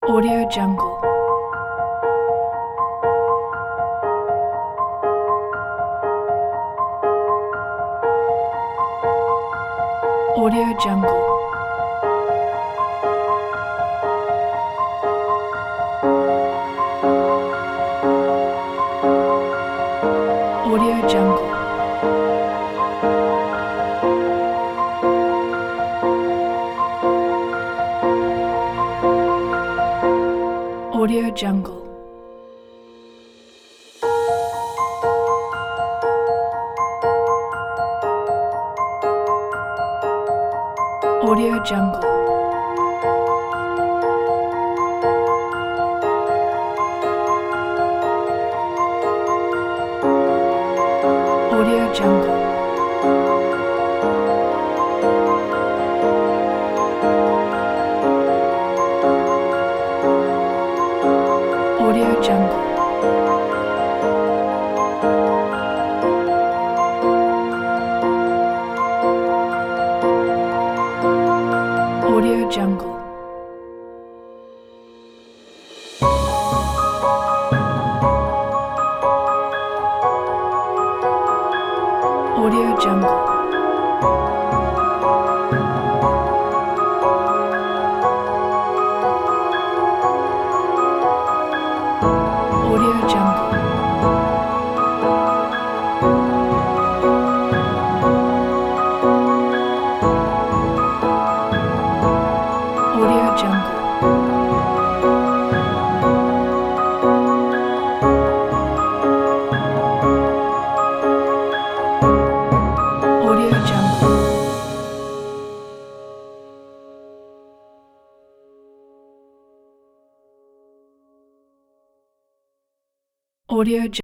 Audio Jungle. Audio Jungle. Audio Jungle. Audio Jungle. Audio Jungle. Audio Jungle. Audio Jungle. Audio Jungle. Audio Jungle. Audio Jungle. Audio Jungle. Audio Jungle. Audio Jungle.